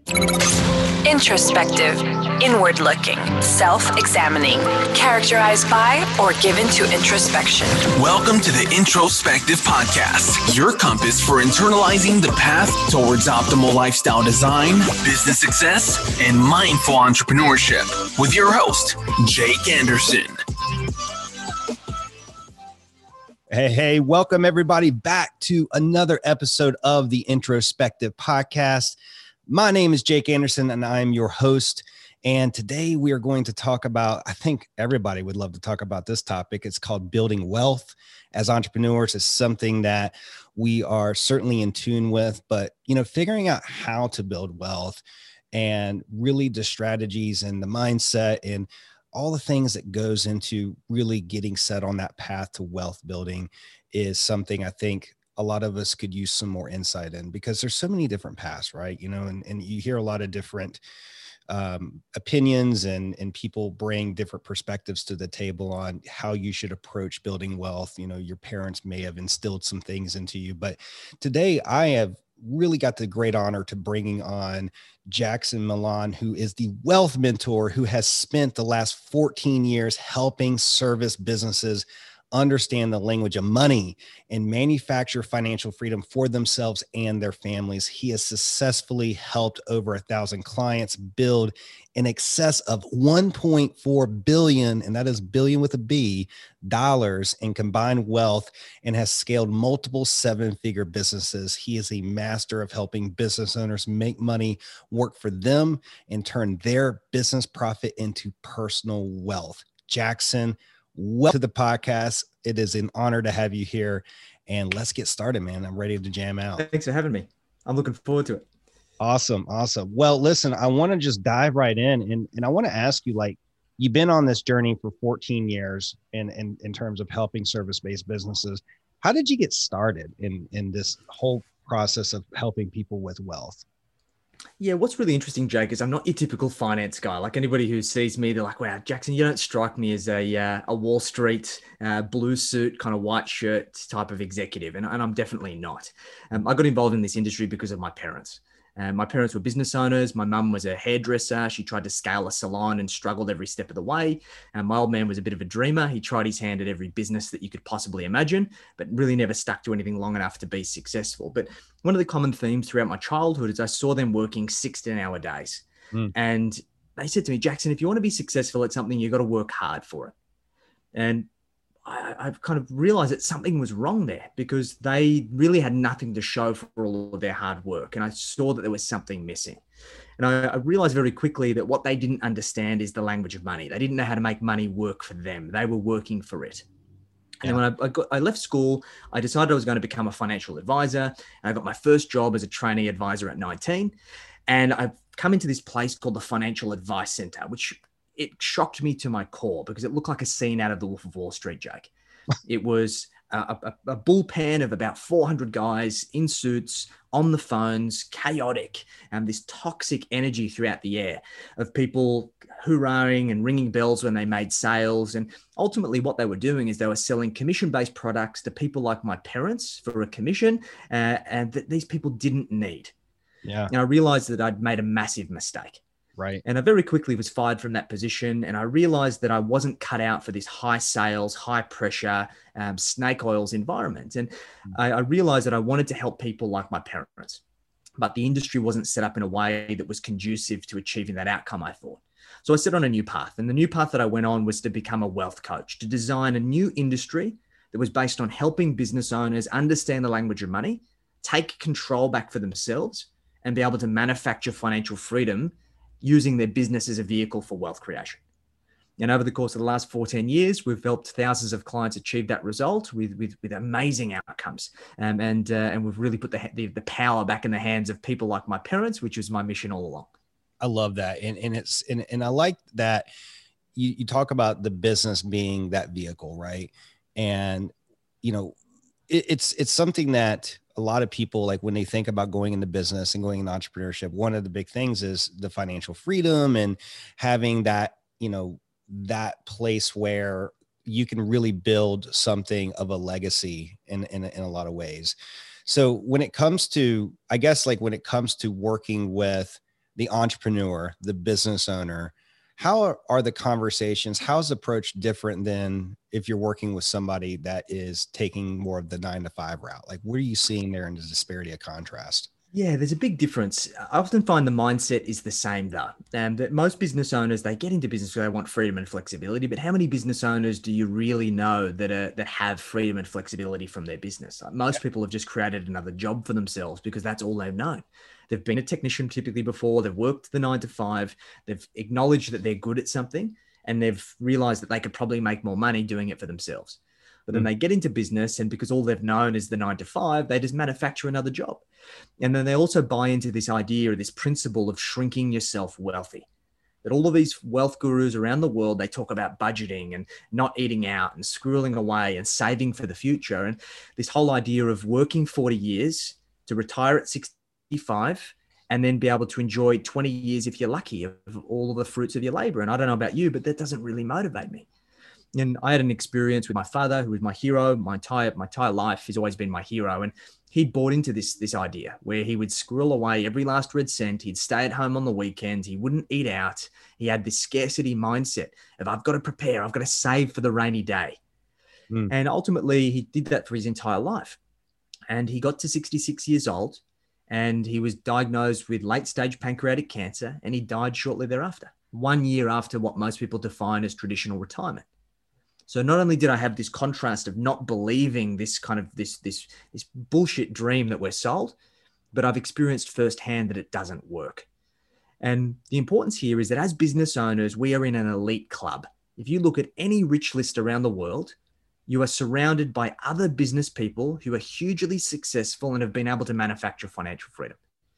Introspective, inward looking, self examining, characterized by or given to introspection. Welcome to the Introspective Podcast, your compass for internalizing the path towards optimal lifestyle design, business success, and mindful entrepreneurship. With your host, Jake Anderson. Hey, welcome everybody back to another episode of the Introspective Podcast. My name is Jake Anderson and I'm your host. And today we are going to talk about, I think everybody would love to talk about this topic. It's called building wealth as entrepreneurs. Is something that we are certainly in tune with, but figuring out how to build wealth and really the strategies and the mindset and all the things that goes into really getting set on that path to wealth building is something I think a lot of us could use some more insight in, because there's so many different paths, right? And you hear a lot of different opinions and people bring different perspectives to the table on how you should approach building wealth. Your parents may have instilled some things into you, but today I have really got the great honor to bringing on Jackson Milan, who is the wealth mentor who has spent the last 14 years helping service businesses understand the language of money and manufacture financial freedom for themselves and their families. He has successfully helped over 1,000 clients build in excess of 1.4 billion, and that is billion with a B, dollars in combined wealth, and has scaled multiple seven-figure businesses. He is a master of helping business owners make money work for them and turn their business profit into personal wealth. Jackson, welcome to the podcast. It is an honor to have you here, and let's get started, man. I'm ready to jam out. Thanks for having me. I'm looking forward to it. Awesome. Well, listen, I want to just dive right in, and I want to ask you, you've been on this journey for 14 years in terms of helping service-based businesses. How did you get started in this whole process of helping people with wealth? Yeah, what's really interesting, Jake, is I'm not your typical finance guy. Like, anybody who sees me, they're like, wow, Jackson, you don't strike me as a Wall Street blue suit, kind of white shirt type of executive. And I'm definitely not. I got involved in this industry because of my parents. My parents were business owners. My mum was a hairdresser. She tried to scale a salon and struggled every step of the way. And my old man was a bit of a dreamer. He tried his hand at every business that you could possibly imagine, but really never stuck to anything long enough to be successful. But one of the common themes throughout my childhood is I saw them working 16-hour days. And they said to me, Jackson, if you want to be successful at something, you've got to work hard for it. And I've kind of realized that something was wrong there, because they really had nothing to show for all of their hard work. And I saw that there was something missing. And I realized very quickly that what they didn't understand is the language of money. They didn't know how to make money work for them. They were working for it. And when I left school, I decided I was going to become a financial advisor. And I got my first job as a trainee advisor at 19. And I've come into this place called the Financial Advice Center, which it shocked me to my core, because it looked like a scene out of The Wolf of Wall Street, Jake. It was a bullpen of about 400 guys in suits, on the phones, chaotic, and this toxic energy throughout the air of people hoorahing and ringing bells when they made sales. And ultimately what they were doing is they were selling commission-based products to people like my parents for a commission, and that these people didn't need. Yeah. Now I realized that I'd made a massive mistake. Right. And I very quickly was fired from that position. And I realized that I wasn't cut out for this high sales, high pressure, snake oils environment. And I realized that I wanted to help people like my parents, but the industry wasn't set up in a way that was conducive to achieving that outcome, I thought. So I set on a new path. And the new path that I went on was to become a wealth coach, to design a new industry that was based on helping business owners understand the language of money, take control back for themselves, and be able to manufacture financial freedom using their business as a vehicle for wealth creation. And over the course of the last 14 years, we've helped thousands of clients achieve that result with amazing outcomes. And we've really put the power back in the hands of people like my parents, which was my mission all along. I love that. And I like that you talk about the business being that vehicle, right? And, it's something that a lot of people, like when they think about going into business and going into entrepreneurship, one of the big things is the financial freedom and having that, that place where you can really build something of a legacy in a lot of ways. So when it comes to, I guess, like when it comes to working with the entrepreneur, the business owner, how are the conversations, how's the approach different than if you're working with somebody that is taking more of the 9 to 5 route? Like, what are you seeing there in the disparity of contrast? Yeah, there's a big difference. I often find the mindset is the same though. That most business owners, they get into business because they want freedom and flexibility. But how many business owners do you really know that have freedom and flexibility from their business? Like most people have just created another job for themselves because that's all they've known. They've been a technician typically before. They've worked the 9 to 5. They've acknowledged that they're good at something, and they've realized that they could probably make more money doing it for themselves. But then they get into business, and because all they've known is the 9 to 5, they just manufacture another job. And then they also buy into this idea or this principle of shrinking yourself wealthy. That all of these wealth gurus around the world, they talk about budgeting and not eating out and squirreling away and saving for the future. And this whole idea of working 40 years to retire at 65 and then be able to enjoy 20 years, if you're lucky, of all of the fruits of your labor. And I don't know about you, but that doesn't really motivate me. And I had an experience with my father, who was my hero. My entire life, he's always been my hero. And he bought into this idea where he would squirrel away every last red cent. He'd stay at home on the weekends. He wouldn't eat out. He had this scarcity mindset of, I've got to prepare. I've got to save for the rainy day. And ultimately, he did that for his entire life. And he got to 66 years old, and he was diagnosed with late-stage pancreatic cancer, and he died shortly thereafter, 1 year after what most people define as traditional retirement. So not only did I have this contrast of not believing this kind of this bullshit dream that we're sold, but I've experienced firsthand that it doesn't work. And the importance here is that as business owners, we are in an elite club. If you look at any rich list around the world, you are surrounded by other business people who are hugely successful and have been able to manufacture financial freedom.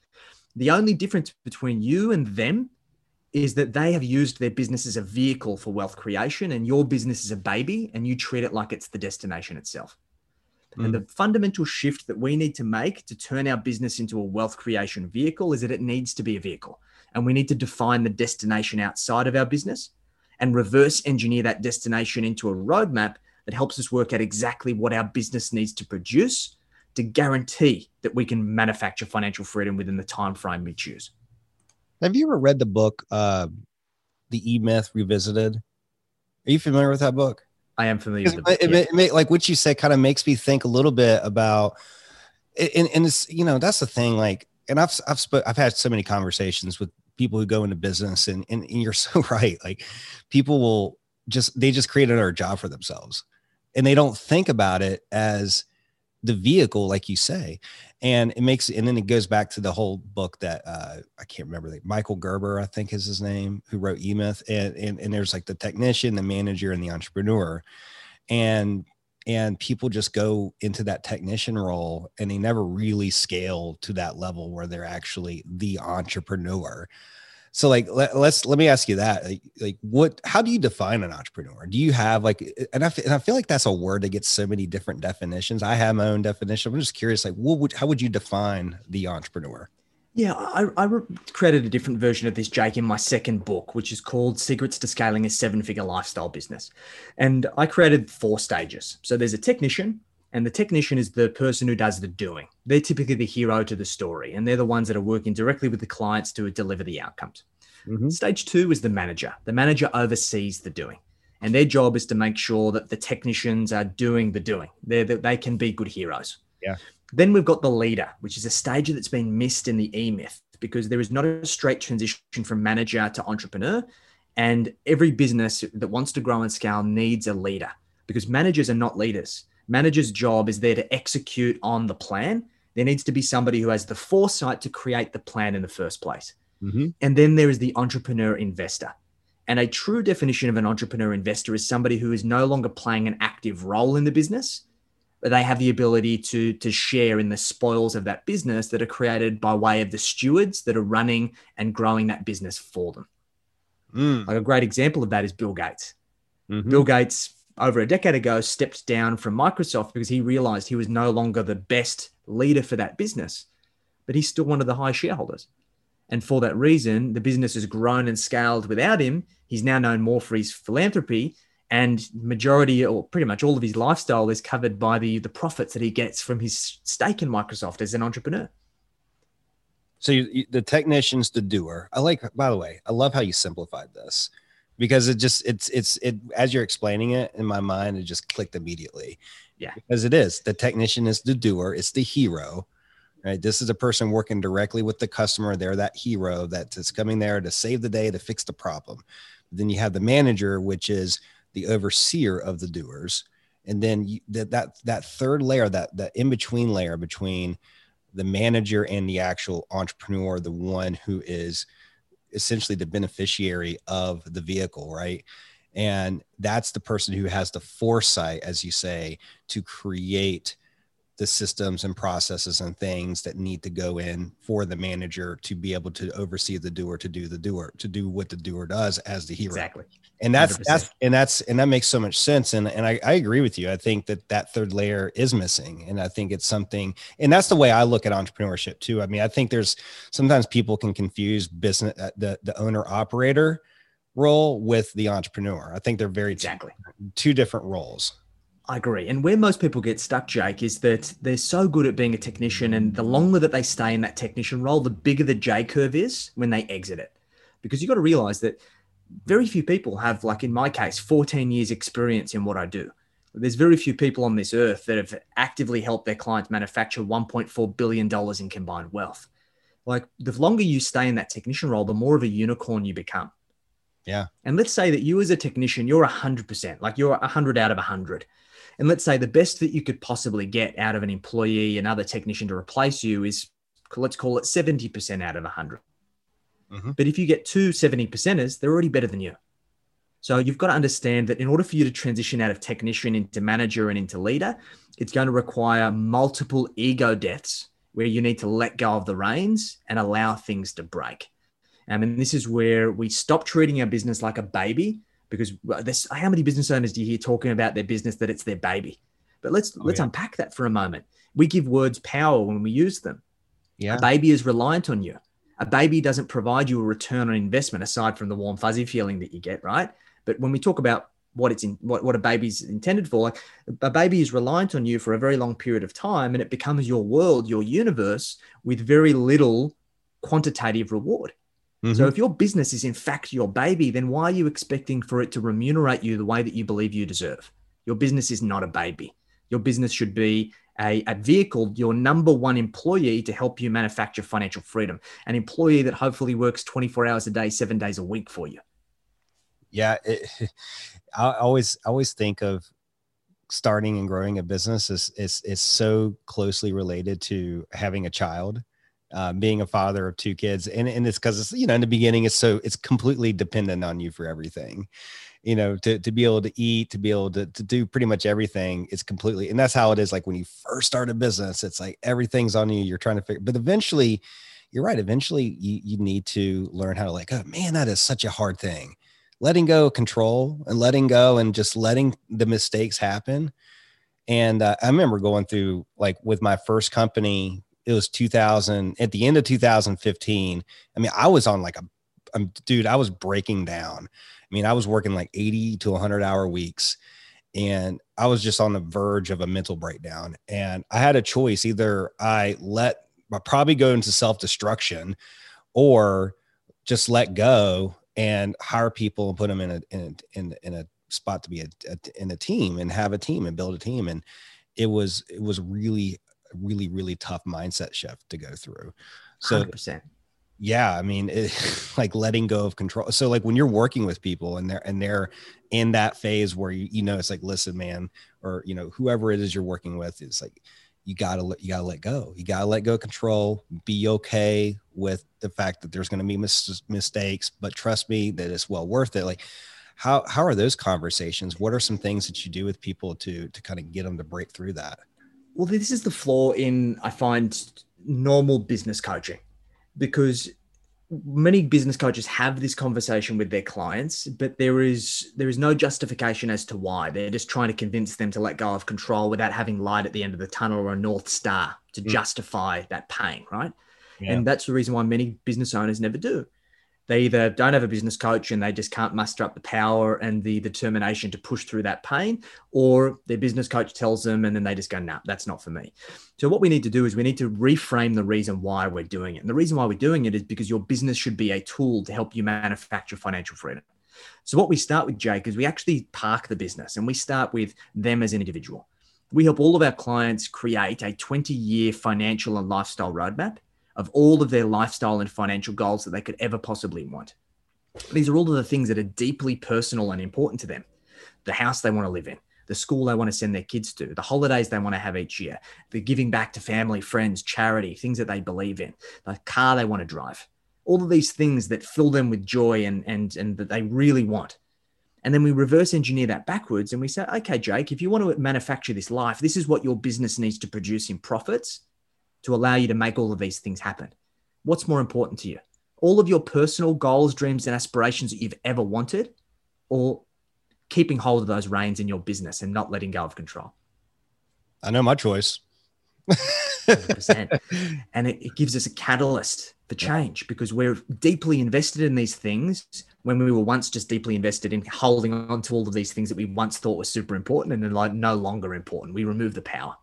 The only difference between you and them is that they have used their business as a vehicle for wealth creation, and your business is a baby, and you treat it like it's the destination itself. And the fundamental shift that we need to make to turn our business into a wealth creation vehicle is that it needs to be a vehicle. And we need to define the destination outside of our business and reverse engineer that destination into a roadmap that helps us work out exactly what our business needs to produce to guarantee that we can manufacture financial freedom within the time frame we choose. Have you ever read the book, The E-Myth Revisited? Are you familiar with that book? I am familiar with the book. Like what you said kind of makes me think a little bit about, and it's, you know, that's the thing. Like, and I've had so many conversations with people who go into business, and you're so right. Like, people will they just create another job for themselves, and they don't think about it as the vehicle, like you say. And then it goes back to the whole book that I can't remember, like Michael Gerber, I think is his name, who wrote E-Myth. And there's like the technician, the manager, and the entrepreneur. And people just go into that technician role, and they never really scale to that level where they're actually the entrepreneur. So like, let me ask you that, how do you define an entrepreneur? Do you have and I feel like that's a word that gets so many different definitions. I have my own definition. I'm just curious, like, how would you define the entrepreneur? Yeah, I created a different version of this, Jake, in my second book, which is called Secrets to Scaling a 7-Figure Lifestyle Business. And I created 4 stages. So there's a technician, and the technician is the person who does the doing. They're typically the hero to the story, and they're the ones that are working directly with the clients to deliver the outcomes. Stage 2 is the manager. The manager oversees the doing, and their job is to make sure that the technicians are doing the doing. They can be good heroes. Yeah. Then we've got the leader, which is a stage that's been missed in the E-Myth, because there is not a straight transition from manager to entrepreneur. And every business that wants to grow and scale needs a leader, because managers are not leaders. Manager's job is there to execute on the plan. There needs to be somebody who has the foresight to create the plan in the first place. And then there is the entrepreneur investor. And a true definition of an entrepreneur investor is somebody who is no longer playing an active role in the business, but they have the ability to share in the spoils of that business that are created by way of the stewards that are running and growing that business for them. Like a great example of that is Bill Gates. Bill Gates, over a decade ago, stepped down from Microsoft because he realized he was no longer the best leader for that business, but he's still one of the high shareholders. And for that reason, the business has grown and scaled without him. He's now known more for his philanthropy, and majority or pretty much all of his lifestyle is covered by the profits that he gets from his stake in Microsoft as an entrepreneur. So the technician's the doer. By the way, I love how you simplified this, because it as you're explaining it in my mind, it just clicked immediately. Yeah. Because it is, the technician is the doer. It's the hero, right? This is a person working directly with the customer. They're that hero that's coming there to save the day, to fix the problem. Then you have the manager, which is the overseer of the doers. And then that third layer, that in-between layer between the manager and the actual entrepreneur, the one who is essentially the beneficiary of the vehicle, right? And that's the person who has the foresight, as you say, to create the systems and processes and things that need to go in for the manager to be able to oversee the doer, to do what the doer does as the hero. Exactly. And that makes so much sense. And I agree with you. I think that third layer is missing. And I think it's something, and that's the way I look at entrepreneurship too. I mean, I think there's sometimes people can confuse business, the owner operator role with the entrepreneur. I think they're two different roles. I agree. And where most people get stuck, Jake, is that they're so good at being a technician, and the longer that they stay in that technician role, the bigger the J curve is when they exit it. Because you've got to realize that very few people have, like in my case, 14 years experience in what I do. There's very few people on this earth that have actively helped their clients manufacture $1.4 billion in combined wealth. Like, the longer you stay in that technician role, the more of a unicorn you become. Yeah. And let's say that you as a technician, you're 100%, like you're 100 out of 100. And let's say the best that you could possibly get out of an employee, another technician to replace you, is, let's call it 70% out of 100. Mm-hmm. But if you get two 70%ers, they're already better than you. So you've got to understand that in order for you to transition out of technician into manager and into leader, it's going to require multiple ego deaths where you need to let go of the reins and allow things to break. And this is where we stop treating our business like a baby, because how many business owners do you hear talking about their business that it's their baby? But let's unpack that for a moment. We give words power when we use them. Yeah. A baby is reliant on you. A baby doesn't provide you a return on investment aside from the warm fuzzy feeling that you get, right? But when we talk about what a baby's intended for, like, a baby is reliant on you for a very long period of time, and it becomes your world, your universe, with very little quantitative reward. Mm-hmm. So if your business is in fact your baby, then why are you expecting for it to remunerate you the way that you believe you deserve? Your business is not a baby. Your business should be a vehicle, your number one employee to help you manufacture financial freedom, an employee that hopefully works 24 hours a day, 7 days a week for you. Yeah. I always think of starting and growing a business is so closely related to having a child. Being a father of two kids, and it's because it's, in the beginning, it's completely dependent on you for everything, to be able to eat, to be able to do pretty much everything. It's completely, and that's how it is. Like when you first start a business, it's like everything's on you. You're trying to figure, but eventually, you're right. Eventually, you need to learn how to, like, oh man, that is such a hard thing. Letting go of control and letting go and just letting the mistakes happen. And I remember going through, like, with my first company. It was 2000, at the end of 2015. I mean, I was on I was breaking down. I mean, I was working like 80 to 100-hour weeks, and I was just on the verge of a mental breakdown. And I had a choice. Either I probably go into self-destruction, or just let go and hire people and put them in a spot to be in a team and have a team and build a team. And it was really tough mindset shift to go through. So 100%. Yeah, I mean, like letting go of control. So like when you're working with people and they're in that phase where it's like, listen, man, or whoever it is you're working with, it's like you gotta let go. You gotta let go of control. Be okay with the fact that there's going to be mistakes, but trust me that it's well worth it. Like, how are those conversations? What are some things that you do with people to kind of get them to break through that? Well, this is the flaw in, I find, normal business coaching, because many business coaches have this conversation with their clients, but there is no justification as to why. They're just trying to convince them to let go of control without having light at the end of the tunnel or a North Star to justify that pain, right? Yeah. And that's the reason why many business owners never do. They either don't have a business coach and they just can't muster up the power and the determination to push through that pain, or their business coach tells them and then they just go, nah, that's not for me. So what we need to do is we need to reframe the reason why we're doing it. And the reason why we're doing it is because your business should be a tool to help you manufacture financial freedom. So what we start with, Jake, is we actually park the business and we start with them as an individual. We help all of our clients create a 20-year financial and lifestyle roadmap of all of their lifestyle and financial goals that they could ever possibly want. These are all of the things that are deeply personal and important to them. The house they want to live in, the school they want to send their kids to, the holidays they want to have each year, the giving back to family, friends, charity, things that they believe in, the car they want to drive, all of these things that fill them with joy and that they really want. And then we reverse engineer that backwards and we say, okay, Jake, if you want to manufacture this life, this is what your business needs to produce in profits to allow you to make all of these things happen. What's more important to you? All of your personal goals, dreams, and aspirations that you've ever wanted, or keeping hold of those reins in your business and not letting go of control? I know my choice. 100%. And it gives us a catalyst for change because we're deeply invested in these things when we were once just deeply invested in holding on to all of these things that we once thought were super important and then like no longer important. We remove the power.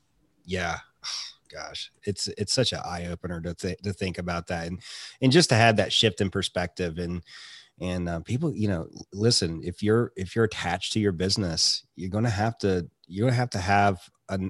Yeah. Gosh, it's such an eye opener to think about that and just to have that shift in perspective and people, listen, if you're attached to your business, you're going to have to have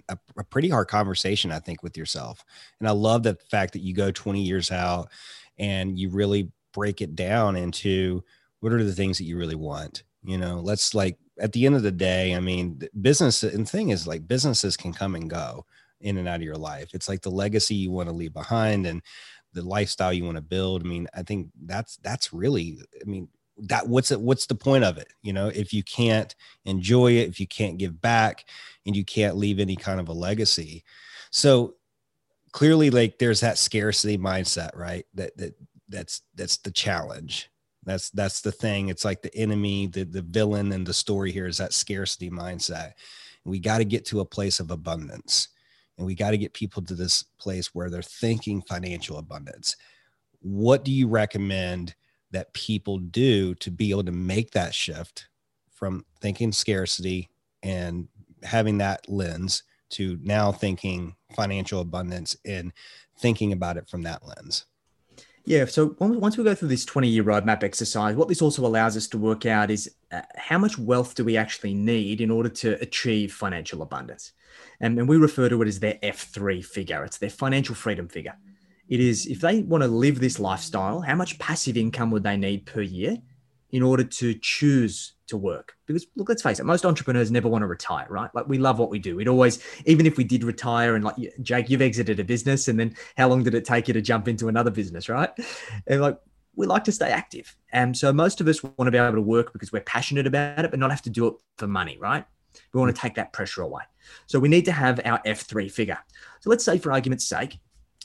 a pretty hard conversation, I think, with yourself. And I love the fact that you go 20 years out and you really break it down into what are the things that you really want. Let's like at the end of the day, I mean, business and thing is like businesses can come and go in and out of your life. It's like the legacy you want to leave behind and the lifestyle you want to build. I mean, I think that's really, I mean, what's the point of it? If you can't enjoy it, if you can't give back and you can't leave any kind of a legacy. So clearly like there's that scarcity mindset, right? That's the challenge. That's the thing. It's like the enemy, the villain in the story here is that scarcity mindset. We got to get to a place of abundance. And we got to get people to this place where they're thinking financial abundance. What do you recommend that people do to be able to make that shift from thinking scarcity and having that lens to now thinking financial abundance and thinking about it from that lens? Yeah. So once we go through this 20-year roadmap exercise, what this also allows us to work out is how much wealth do we actually need in order to achieve financial abundance? And we refer to it as their F3 figure. It's their financial freedom figure. It is, if they want to live this lifestyle, how much passive income would they need per year in order to choose to work? Because look, let's face it, most entrepreneurs never want to retire, right? Like we love what we do. We'd always, even if we did retire and like Jake, you've exited a business and then how long did it take you to jump into another business, right? And like, we like to stay active. And so most of us want to be able to work because we're passionate about it, but not have to do it for money, right? We want to take that pressure away. So we need to have our F3 figure. So let's say for argument's sake,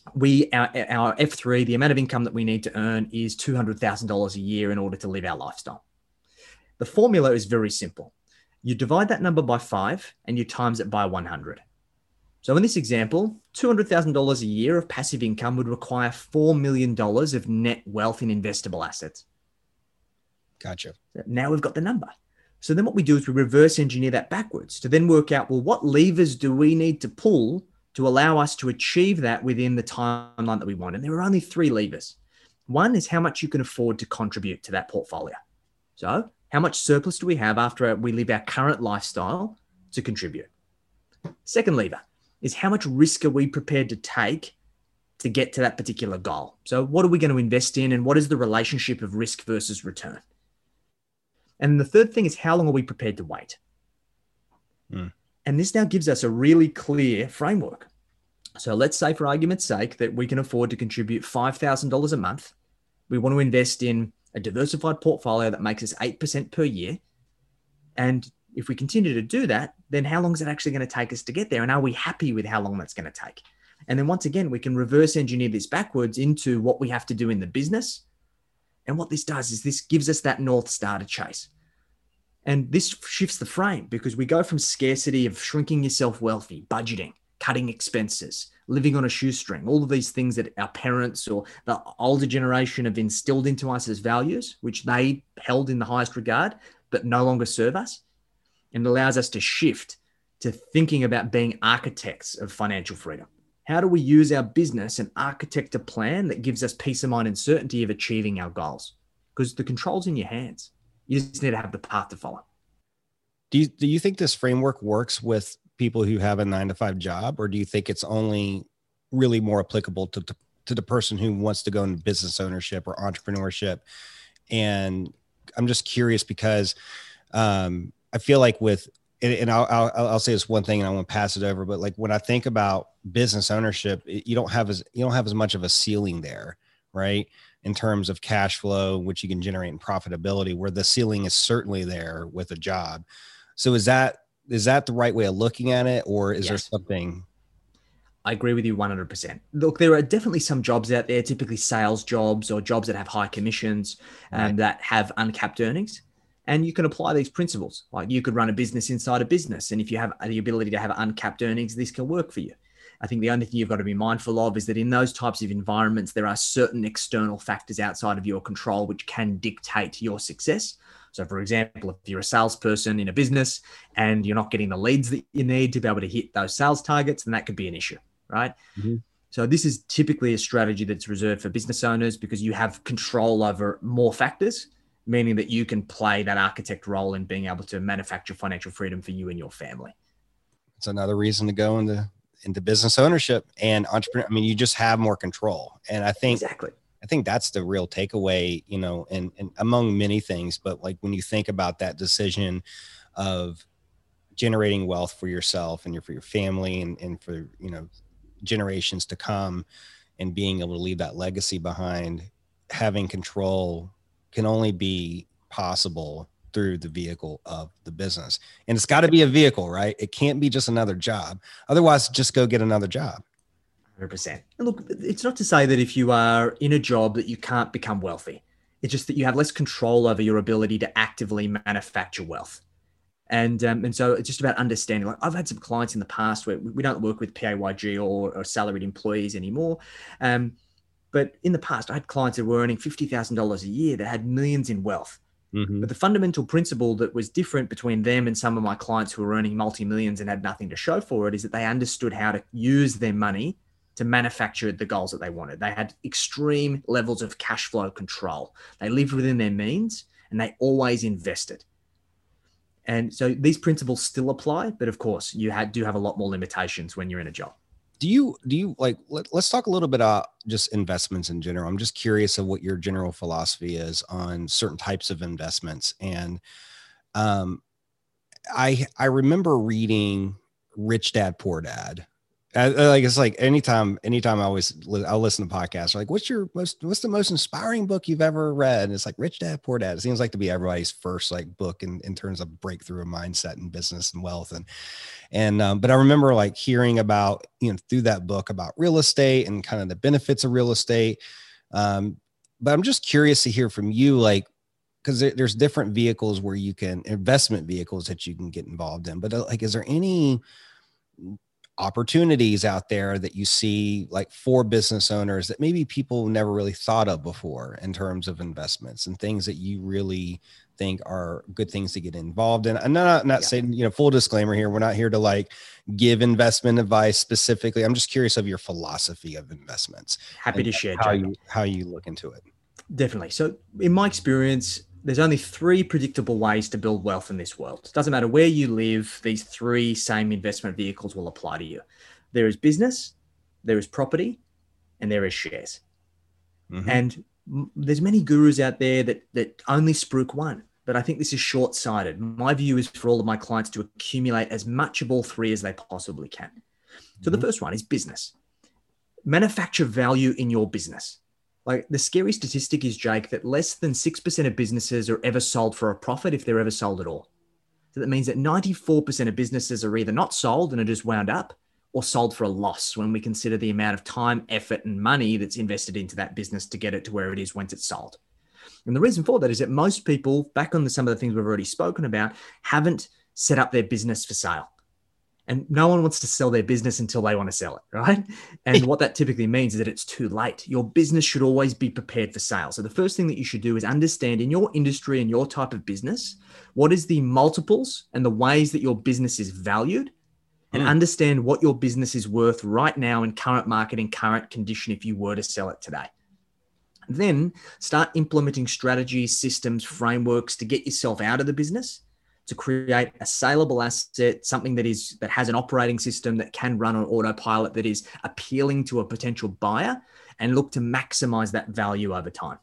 our F3, the amount of income that we need to earn is $200,000 a year in order to live our lifestyle. The formula is very simple. You divide that number by 5 and you times it by 100. So in this example, $200,000 a year of passive income would require $4 million of net wealth in investable assets. Gotcha. So now we've got the number. So then what we do is we reverse engineer that backwards to then work out, well, what levers do we need to pull to allow us to achieve that within the timeline that we want? And there are only 3 levers. One is how much you can afford to contribute to that portfolio. So how much surplus do we have after we live our current lifestyle to contribute? Second lever is how much risk are we prepared to take to get to that particular goal? So what are we going to invest in and what is the relationship of risk versus return? And the third thing is how long are we prepared to wait? And this now gives us a really clear framework. So let's say for argument's sake that we can afford to contribute $5,000 a month. We want to invest in a diversified portfolio that makes us 8% per year. And if we continue to do that, then how long is it actually going to take us to get there? And are we happy with how long that's going to take? And then once again, we can reverse engineer this backwards into what we have to do in the business. And what this does is this gives us that North Star to chase. And this shifts the frame because we go from scarcity of shrinking yourself wealthy, budgeting, cutting expenses, living on a shoestring, all of these things that our parents or the older generation have instilled into us as values, which they held in the highest regard, but no longer serve us, and allows us to shift to thinking about being architects of financial freedom. How do we use our business and architect a plan that gives us peace of mind and certainty of achieving our goals? Because the control's in your hands. You just need to have the path to follow. Do you think this framework works with people who have a 9-to-5 job, or do you think it's only really more applicable to the person who wants to go into business ownership or entrepreneurship? And I'm just curious because I feel like and I'll say this one thing and I won't pass it over, but like when I think about business ownership, you don't have as much of a ceiling there, right? In terms of cash flow, which you can generate in profitability, where the ceiling is certainly there with a job. So is that the right way of looking at it, or is there something? I agree with you 100%. Look, there are definitely some jobs out there, typically sales jobs or jobs that have high commissions and that have uncapped earnings. And you can apply these principles. Like you could run a business inside a business. And if you have the ability to have uncapped earnings, this can work for you. I think the only thing you've got to be mindful of is that in those types of environments, there are certain external factors outside of your control which can dictate your success. So for example, if you're a salesperson in a business and you're not getting the leads that you need to be able to hit those sales targets, then that could be an issue, right? Mm-hmm. So this is typically a strategy that's reserved for business owners because you have control over more factors, meaning that you can play that architect role in being able to manufacture financial freedom for you and your family. It's another reason to go into business ownership and entrepreneur. I mean, you just have more control. And I think that's the real takeaway, and among many things, but like when you think about that decision of generating wealth for yourself and for your family and for, generations to come and being able to leave that legacy behind, having control can only be possible through the vehicle of the business. And it's got to be a vehicle, right? It can't be just another job. Otherwise, just go get another job. 100%. And look, it's not to say that if you are in a job that you can't become wealthy. It's just that you have less control over your ability to actively manufacture wealth. And so it's just about understanding. Like I've had some clients in the past where we don't work with PAYG or salaried employees anymore. But in the past, I had clients that were earning $50,000 a year that had millions in wealth. Mm-hmm. But the fundamental principle that was different between them and some of my clients who were earning multi-millions and had nothing to show for it is that they understood how to use their money to manufacture the goals that they wanted. They had extreme levels of cash flow control. They lived within their means and they always invested. And so these principles still apply, but of course you do have a lot more limitations when you're in a job. Do you like, let's talk a little bit about just investments in general. I'm just curious of what your general philosophy is on certain types of investments. And I remember reading Rich Dad, Poor Dad. It's like anytime I'll listen to podcasts like, what's the most inspiring book you've ever read? And it's like Rich Dad, Poor Dad. It seems like to be everybody's first like book in terms of breakthrough mindset and business and wealth. But I remember like hearing about, through that book about real estate and kind of the benefits of real estate. But I'm just curious to hear from you, like, because there's different vehicles where investment vehicles that you can get involved in, but like, is there any opportunities out there that you see like for business owners that maybe people never really thought of before in terms of investments and things that you really think are good things to get involved in? I'm not saying, full disclaimer here, we're not here to like give investment advice specifically. I'm just curious of your philosophy of investments. Happy to share how you look into it. Definitely. So in my experience, there's only 3 predictable ways to build wealth in this world. It doesn't matter where you live, these 3 same investment vehicles will apply to you. There is business, there is property, and there is shares. Mm-hmm. And there's many gurus out there that only spruik one, but I think this is short-sighted. My view is for all of my clients to accumulate as much of all 3 as they possibly can. So the first one is business. Manufacture value in your business. Like the scary statistic is, Jake, that less than 6% of businesses are ever sold for a profit if they're ever sold at all. So that means that 94% of businesses are either not sold and are just wound up or sold for a loss when we consider the amount of time, effort, and money that's invested into that business to get it to where it is once it's sold. And the reason for that is that most people, back on some of the things we've already spoken about, haven't set up their business for sale. And no one wants to sell their business until they want to sell it, right? And what that typically means is that it's too late. Your business should always be prepared for sale. So the first thing that you should do is understand in your industry and your type of business, what is the multiples and the ways that your business is valued, and understand what your business is worth right now in current market and current condition if you were to sell it today. Then start implementing strategies, systems, frameworks to get yourself out of the business, to create a saleable asset, something that has an operating system that can run on autopilot, that is appealing to a potential buyer, and look to maximize that value over time.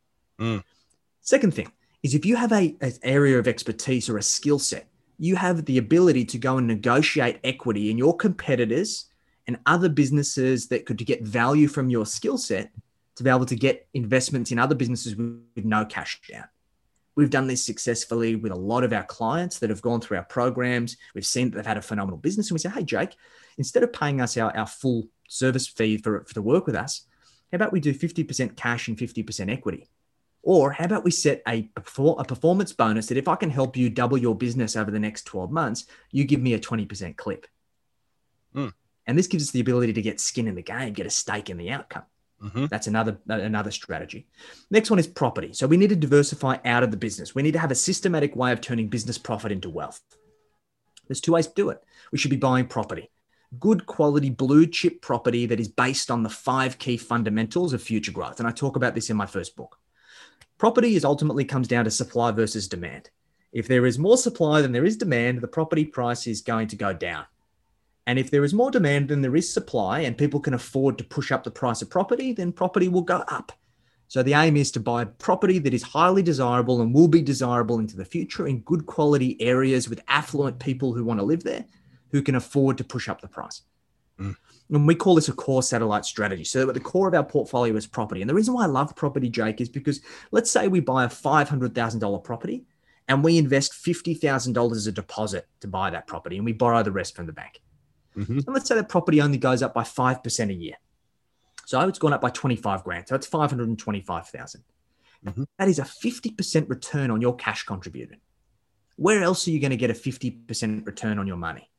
Second thing is, if you have an area of expertise or a skill set, you have the ability to go and negotiate equity in your competitors and other businesses that could get value from your skill set to be able to get investments in other businesses with no cash down. We've done this successfully with a lot of our clients that have gone through our programs. We've seen that they've had a phenomenal business. And we say, hey, Jake, instead of paying us our full service fee for the work with us, how about we do 50% cash and 50% equity? Or how about we set a performance bonus that if I can help you double your business over the next 12 months, you give me a 20% clip. And this gives us the ability to get skin in the game, get a stake in the outcome. That's another strategy. Next one is property. So we need to diversify out of the business. We need to have a systematic way of turning business profit into wealth. There's two ways to do it. We should be buying property, good quality blue chip property that is based on the 5 key fundamentals of future growth. And I talk about this in my first book. Property ultimately comes down to supply versus demand. If there is more supply than there is demand, the property price is going to go down. And if there is more demand than there is supply and people can afford to push up the price of property, then property will go up. So the aim is to buy property that is highly desirable and will be desirable into the future in good quality areas with affluent people who want to live there, who can afford to push up the price. And we call this a core satellite strategy. So at the core of our portfolio is property. And the reason why I love property, Jake, is because let's say we buy a $500,000 property and we invest $50,000 as a deposit to buy that property and we borrow the rest from the bank. And let's say that property only goes up by 5% a year. So it's gone up by 25 grand. So it's 525,000. That is a 50% return on your cash contributed. Where else are you going to get a 50% return on your money?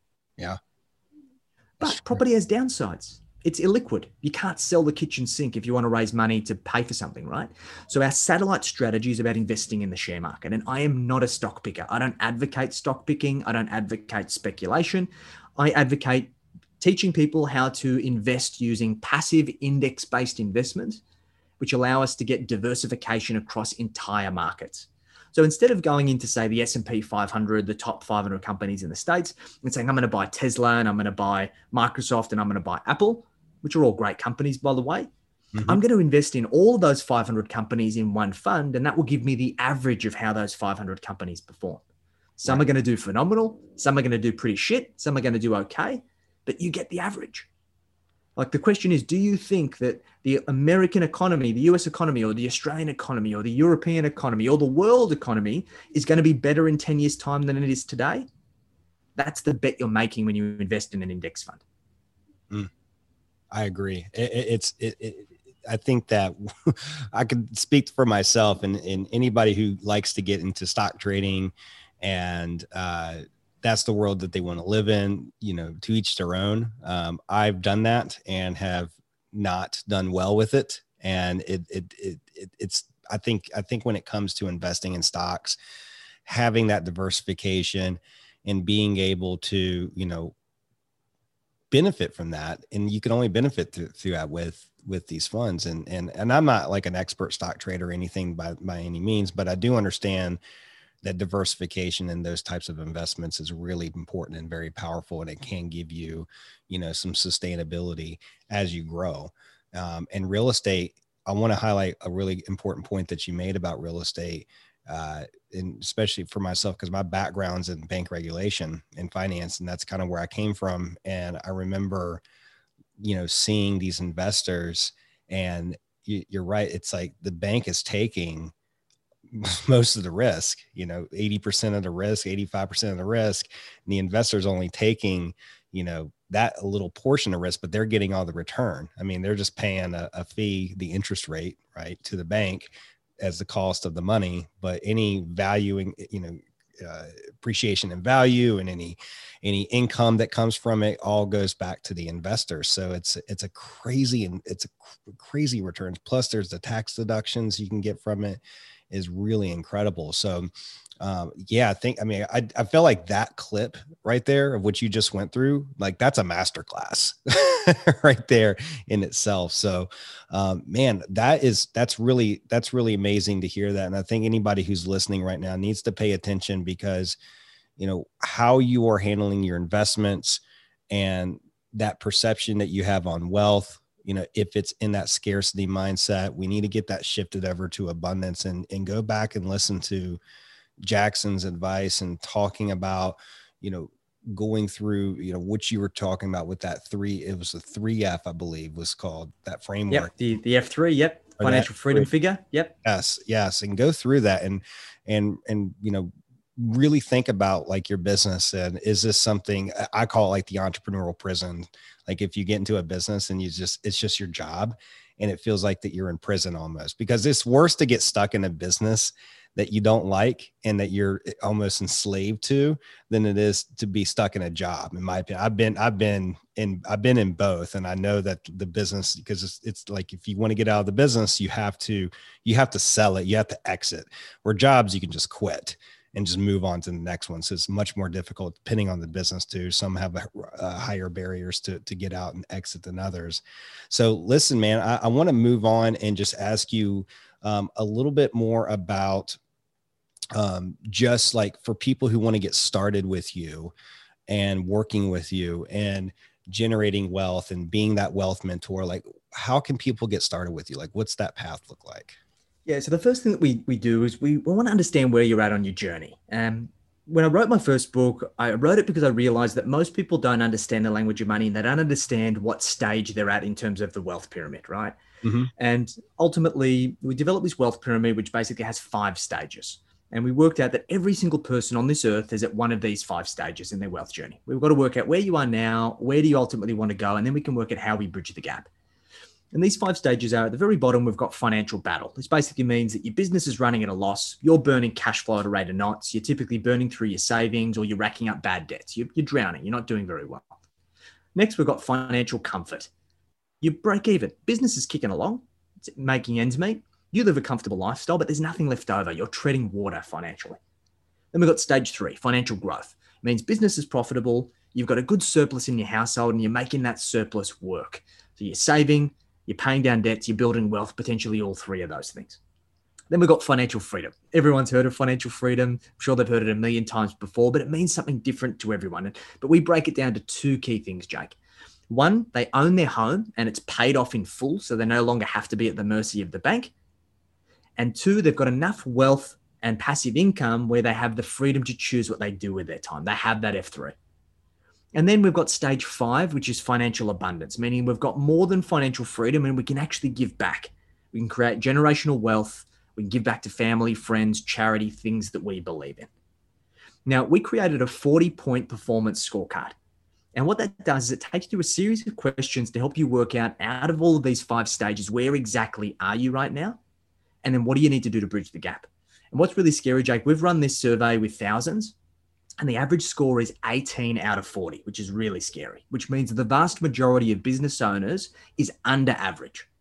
But property has downsides. It's illiquid. You can't sell the kitchen sink if you want to raise money to pay for something, right? So our satellite strategy is about investing in the share market. And I am not a stock picker. I don't advocate stock picking. I don't advocate speculation. I advocate teaching people how to invest using passive index-based investments, which allow us to get diversification across entire markets. So instead of going into, say, the S&P 500, the top 500 companies in the States, and saying, I'm going to buy Tesla and I'm going to buy Microsoft and I'm going to buy Apple, which are all great companies, by the way, I'm going to invest in all of those 500 companies in one fund, and that will give me the average of how those 500 companies perform. Some are going to do phenomenal. Some are going to do pretty shit. Some are going to do okay, but you get the average. Like the question is, do you think that the American economy, the US economy, or the Australian economy, or the European economy, or the world economy is going to be better in 10 years' time than it is today? That's the bet you're making when you invest in an index fund. I agree. I think that I could speak for myself and anybody who likes to get into stock trading, and that's the world that they want to live in, to each their own. I've done that and have not done well with it. And it's, I think when it comes to investing in stocks, having that diversification and being able to, benefit from that. And you can only benefit through that with these funds. And I'm not like an expert stock trader or anything by any means, but I do understand that diversification in those types of investments is really important and very powerful. And it can give you, some sustainability as you grow. And real estate, I want to highlight a really important point that you made about real estate. And especially for myself, because my background's in bank regulation and finance, and that's kind of where I came from. And I remember, seeing these investors, and you're right. It's like the bank is taking most of the risk, 80% of the risk, 85% of the risk, and the investor's only taking, that a little portion of risk, but they're getting all the return. I mean, they're just paying a fee, the interest rate, right, to the bank as the cost of the money, but any valuing, appreciation in value and any income that comes from it all goes back to the investor. So it's a crazy returns. Plus there's the tax deductions you can get from it is really incredible. So yeah, I feel like that clip right there of what you just went through, like that's a masterclass right there in itself. So, man, that's really amazing to hear that. And I think anybody who's listening right now needs to pay attention, because, you know, how you are handling your investments and that perception that you have on wealth, you know, if it's in that scarcity mindset, we need to get that shifted over to abundance and go back and listen to Jackson's advice and talking about, you know, going through, you know, what you were talking about with that it was the 3F, I believe was called that framework. Yep. The F3. Yep. Financial freedom figure. Yep. Yes. And go through that and, you know, really think about like your business. And is this something I call it like the entrepreneurial prison? Like if you get into a business and it's just your job and it feels like that you're in prison almost, because it's worse to get stuck in a business that you don't like and that you're almost enslaved to than it is to be stuck in a job. In my opinion, I've been in both. And I know that the business, because it's like, if you want to get out of the business, you have to sell it. You have to exit. Where jobs, you can just quit and just move on to the next one. So it's much more difficult depending on the business too. Some have higher barriers to get out and exit than others. So listen, man, I want to move on and just ask you a little bit more about just like for people who want to get started with you and working with you and generating wealth and being that wealth mentor, like how can people get started with you? Like what's that path look like? Yeah. So the first thing that we do is we want to understand where you're at on your journey. When I wrote my first book, I wrote it because I realized that most people don't understand the language of money and they don't understand what stage they're at in terms of the wealth pyramid, right? Mm-hmm. And ultimately, we developed this wealth pyramid, which basically has 5 stages. And we worked out that every single person on this earth is at one of these 5 stages in their wealth journey. We've got to work out where you are now, where do you ultimately want to go, and then we can work at how we bridge the gap. And these 5 stages are at the very bottom, we've got financial battle. This basically means that your business is running at a loss. You're burning cash flow at a rate of knots. You're typically burning through your savings or you're racking up bad debts. You're drowning. You're not doing very well. Next, we've got financial comfort. You break even. Business is kicking along. It's making ends meet. You live a comfortable lifestyle, but there's nothing left over. You're treading water financially. Then we've got stage 3, financial growth. It means business is profitable. You've got a good surplus in your household and you're making that surplus work. So you're saving, you're paying down debts, you're building wealth, potentially all 3 of those things. Then we've got financial freedom. Everyone's heard of financial freedom. I'm sure they've heard it a million times before, but it means something different to everyone. But we break it down to 2 key things, Jake. 1, they own their home and it's paid off in full, so they no longer have to be at the mercy of the bank. And 2, they've got enough wealth and passive income where they have the freedom to choose what they do with their time. They have that F3. And then we've got stage 5, which is financial abundance, meaning we've got more than financial freedom and we can actually give back. We can create generational wealth. We can give back to family, friends, charity, things that we believe in. Now, we created a 40-point performance scorecard. And what that does is it takes you through a series of questions to help you work out of all of these 5 stages, where exactly are you right now? And then what do you need to do to bridge the gap? And what's really scary, Jake, we've run this survey with thousands and the average score is 18 out of 40, which is really scary, which means the vast majority of business owners is under average.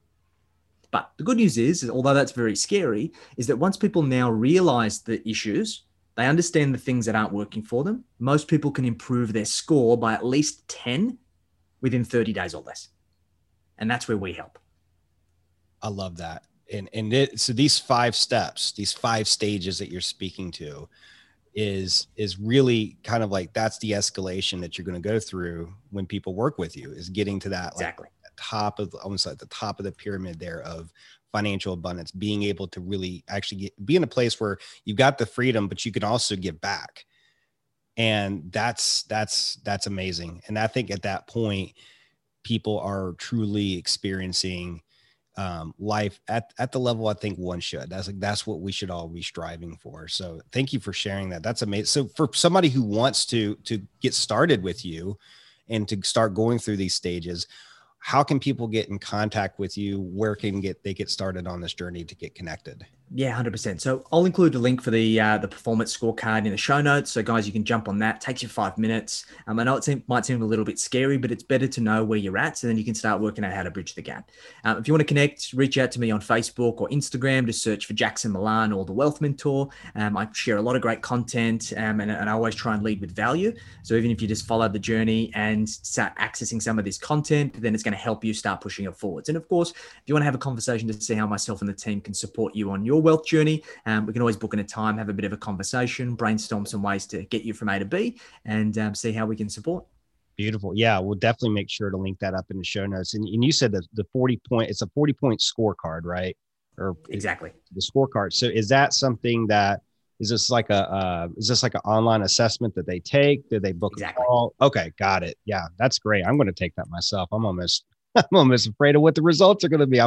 But the good news is, although that's very scary, is that once people now realize the issues, they understand the things that aren't working for them, most people can improve their score by at least 10 within 30 days or less. And that's where we help. I love that. So these 5 steps, these 5 stages that you're speaking to is really kind of like, that's the escalation that you're going to go through when people work with you, is getting to that, exactly, like almost at the top of the pyramid there of financial abundance, being able to really actually be in a place where you've got the freedom, but you can also give back. And that's amazing. And I think at that point, people are truly experiencing life at the level I think one should. That's what we should all be striving for. So thank you for sharing that. That's amazing. So for somebody who wants to get started with you and to start going through these stages, how can people get in contact with you? Where can they get started on this journey to get connected? Yeah, 100%. So I'll include a link for the performance scorecard in the show notes. So guys, you can jump on that. Takes you 5 minutes. I know might seem a little bit scary, but it's better to know where you're at, so then you can start working out how to bridge the gap. If you want to connect, reach out to me on Facebook or Instagram. Just search for Jackson Milan or the Wealth Mentor. I share a lot of great content, and I always try and lead with value. So even if you just follow the journey and start accessing some of this content, then it's going to help you start pushing it forwards. And of course, if you want to have a conversation to see how myself and the team can support you on your wealth journey, we can always book in a time, have a bit of a conversation, brainstorm some ways to get you from A to B, and see how we can support. Beautiful. Yeah, we'll definitely make sure to link that up in the show notes. And you said that the 40-point, it's a 40-point scorecard, right? Or exactly the scorecard. So is that something that is this like an online assessment that they take? Do they book exactly. a call? Okay, got it. Yeah, that's great. I'm going to take that myself. I'm almost afraid of what the results are going to be.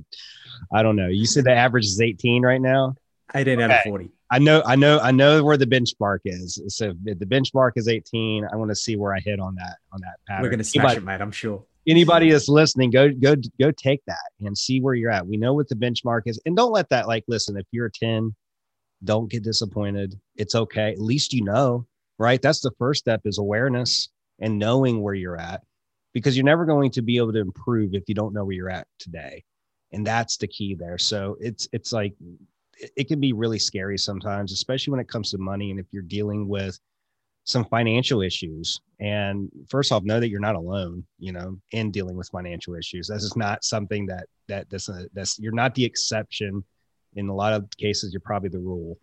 I don't know. You said the average is 18 right now? 18 out of 40. I know where the benchmark is. So if the benchmark is 18, I want to see where I hit on that pattern. We're going to smash it, mate. I'm sure. Anybody that's listening, go take that and see where you're at. We know what the benchmark is, and don't let that, like, listen, if you're a 10, don't get disappointed. It's okay. At least you know, right? That's the first step, is awareness and knowing where you're at, because you're never going to be able to improve if you don't know where you're at today. And that's the key there. So it's like, it can be really scary sometimes, especially when it comes to money. And if you're dealing with some financial issues, and first off, know that you're not alone, in dealing with financial issues. This is not something that's you're not the exception. In a lot of cases, you're probably the rule.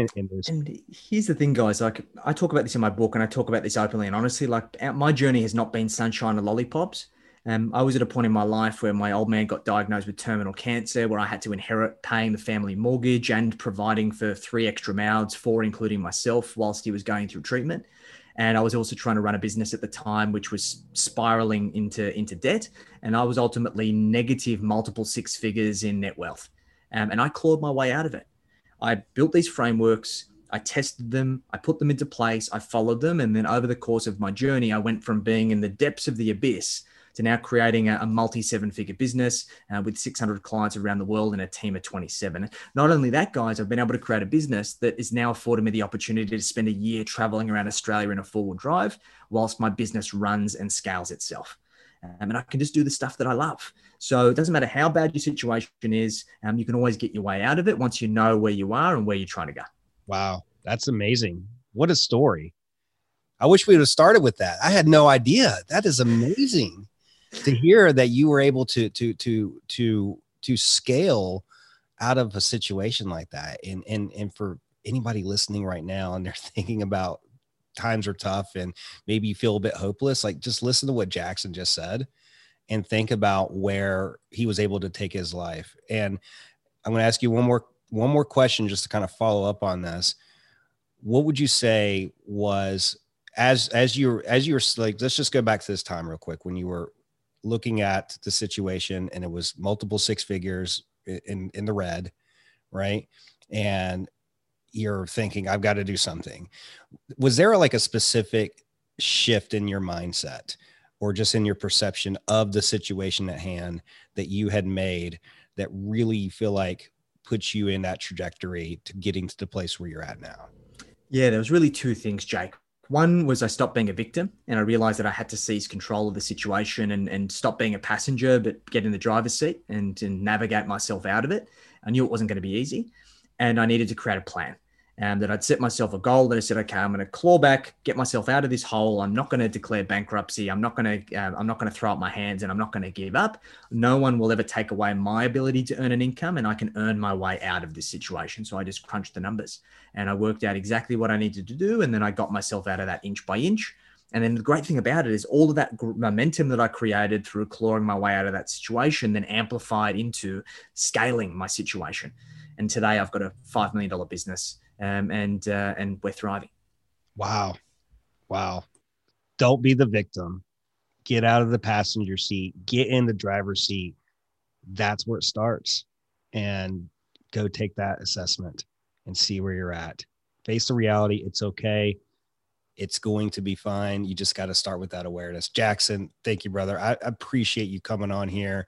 And here's the thing, guys, like, I talk about this in my book, and I talk about this openly and honestly. Like, my journey has not been sunshine and lollipops. I was at a point in my life where my old man got diagnosed with terminal cancer, where I had to inherit paying the family mortgage and providing for 3 extra mouths, 4 including myself, whilst he was going through treatment. And I was also trying to run a business at the time, which was spiraling into debt. And I was ultimately negative multiple 6 figures in net wealth. And I clawed my way out of it. I built these frameworks. I tested them. I put them into place. I followed them. And then over the course of my journey, I went from being in the depths of the abyss to now creating a multi-7-figure business with 600 clients around the world and a team of 27. Not only that, guys, I've been able to create a business that is now affording me the opportunity to spend a year traveling around Australia in a 4-wheel drive whilst my business runs and scales itself. And I can just do the stuff that I love. So it doesn't matter how bad your situation is, you can always get your way out of it once you know where you are and where you're trying to go. Wow, that's amazing. What a story. I wish we would have started with that. I had no idea. That is amazing to hear that you were able to scale out of a situation like that. And for anybody listening right now, and they're thinking about times are tough and maybe you feel a bit hopeless, like, just listen to what Jackson just said and think about where he was able to take his life. And I'm going to ask you one more question just to kind of follow up on this. What would you say was, as you were like, let's just go back to this time real quick, when you were looking at the situation and it was multiple 6 figures in the red, right? And you're thinking, I've got to do something. Was there like a specific shift in your mindset or just in your perception of the situation at hand that you had made that really feel like puts you in that trajectory to getting to the place where you're at now? Yeah, there was really 2 things, Jake. One was I stopped being a victim, and I realized that I had to seize control of the situation and stop being a passenger, but get in the driver's seat and navigate myself out of it. I knew it wasn't going to be easy, and I needed to create a plan. That I'd set myself a goal that I said, okay, I'm going to claw back, get myself out of this hole. I'm not going to declare bankruptcy. I'm not going to throw up my hands, and I'm not going to give up. No one will ever take away my ability to earn an income, and I can earn my way out of this situation. So I just crunched the numbers and I worked out exactly what I needed to do. And then I got myself out of that inch by inch. And then the great thing about it is all of that momentum that I created through clawing my way out of that situation then amplified into scaling my situation. And today I've got a $5 million business. And we're thriving. Wow. Don't be the victim. Get out of the passenger seat, get in the driver's seat. That's where it starts. And go take that assessment and see where you're at. Face the reality. It's okay. It's going to be fine. You just got to start with that awareness. Jackson, thank you, brother. I appreciate you coming on here,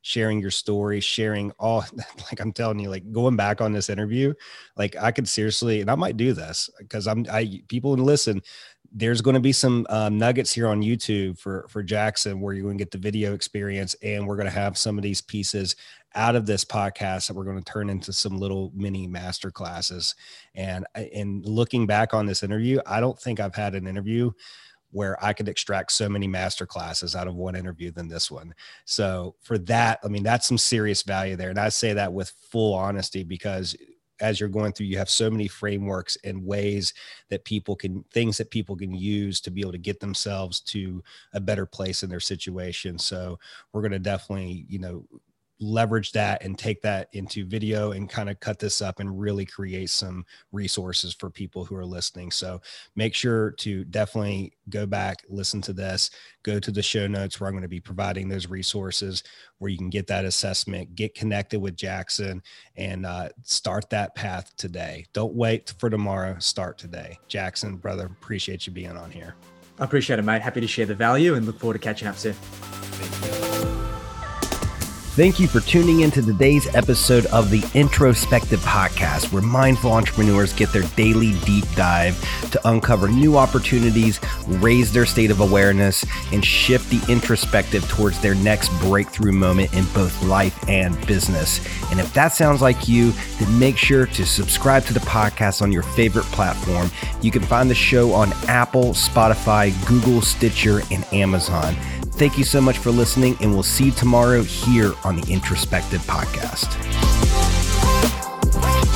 sharing your story, sharing all, like I'm telling you, like going back on this interview, like I could seriously, and I might do this because people would listen. There's going to be some nuggets here on YouTube for Jackson where you're going to get the video experience, and we're going to have some of these pieces out of this podcast that we're going to turn into some little mini master classes. And looking back on this interview, I don't think I've had an interview where I could extract so many master classes out of one interview than this one. So for that, I mean, that's some serious value there. And I say that with full honesty, because as you're going through, you have so many frameworks and ways that things that people can use to be able to get themselves to a better place in their situation. So we're going to definitely, leverage that and take that into video and kind of cut this up and really create some resources for people who are listening. So make sure to definitely go back, listen to this, go to the show notes where I'm going to be providing those resources where you can get that assessment, get connected with Jackson, and start that path today. Don't wait for tomorrow, start today. Jackson, brother, appreciate you being on here. I appreciate it, mate. Happy to share the value and look forward to catching up soon. Thank you. Thank you for tuning into today's episode of the Introspective Podcast, where mindful entrepreneurs get their daily deep dive to uncover new opportunities, raise their state of awareness, and shift the introspective towards their next breakthrough moment in both life and business. And if that sounds like you, then make sure to subscribe to the podcast on your favorite platform. You can find the show on Apple, Spotify, Google, Stitcher, and Amazon. Thank you so much for listening, and we'll see you tomorrow here on the Introspective Podcast.